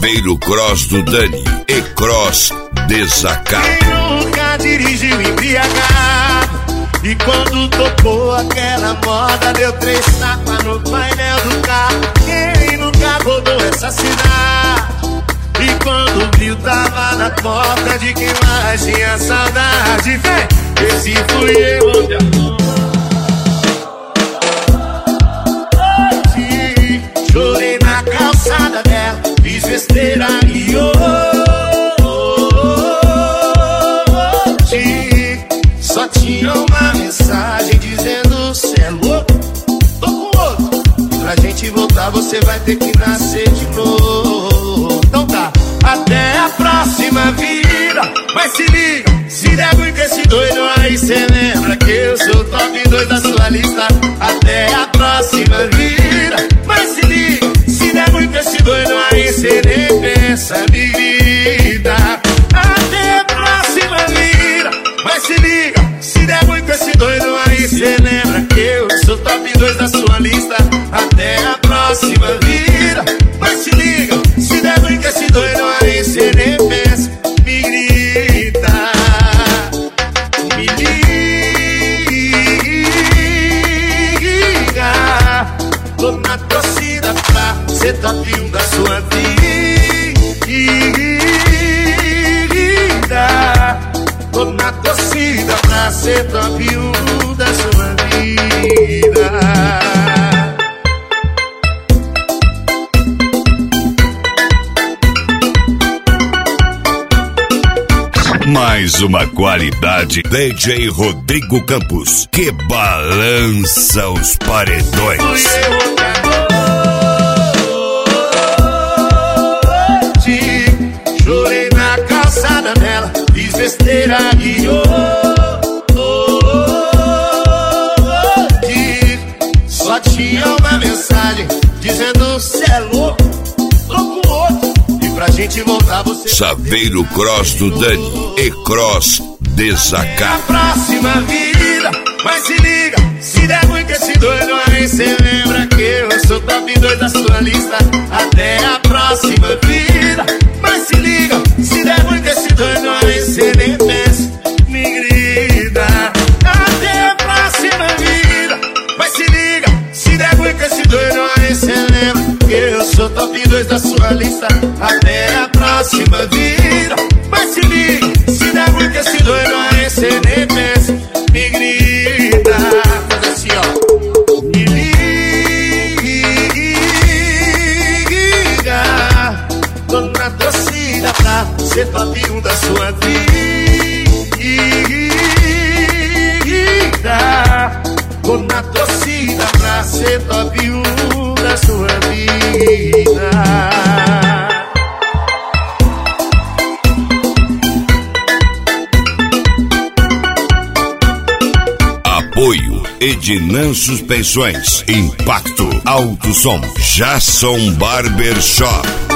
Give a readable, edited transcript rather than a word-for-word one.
Chaveiro Cross do Dani e Cross Desacar. Quem nunca dirigiu embriagado e quando tocou aquela moda deu 3 tapas no painel do carro? Quem nunca rodou essa cidade e quando viu tava na porta de quem mais tinha saudade? Vem, esse fui eu. Chorei na calçada dela, fiz besteira e hoje só tinha uma mensagem dizendo: cê é louco, tô com outro. Pra gente voltar você vai ter que nascer de novo. Então tá, até a próxima vida. Mas se liga, se der ruim com esse doido aí, cê lembra que eu sou o top 2 da sua lista. Até a próxima vida. Mas se liga, se der ruim com esse doido aí, cê nem pensa, me grita. Até a próxima vida. Mas se liga, se der ruim com esse doido aí, cê lembra que eu sou top 2 da sua lista. Até a próxima vida. Mas se liga, se der ruim com esse doido aí, cê nem pensa, me grita. Me liga. Tô na torcida pra ser top 1 da sua vida. Tô na torcida pra ser top 1 da sua vida. Mais uma qualidade DJ Rodrigo Campos, que balança os paredões. Chorei na calçada dela, fiz besteira e só tinha uma mensagem dizendo: cê é louco, tô com outro. E pra gente voltar você Chaveiro Cross do Dani e Cross Desacar. a próxima vida. Mas se liga, se der ruim com esse doido aí, cê lembra que eu sou top 2 da sua lista. Até a próxima vida. Mas se liga, se der ruim com esse doido aí, cê nem pensa, me grita. Até a próxima vida. Mas se liga, se der ruim com esse doido aí, cê lembra que eu sou top 2 da sua lista. Até a próxima vida. Mas se liga, se der ruim com esse doido aí, cê nem pensa, me grita. Faz assim, ó. Me liga. Tô na torcida pra ser top 1 da sua vida. Tô na torcida pra ser top 1 da sua vida. Apoio Ednan Suspensões, Impacto, Alto Som, Jason Barbershop.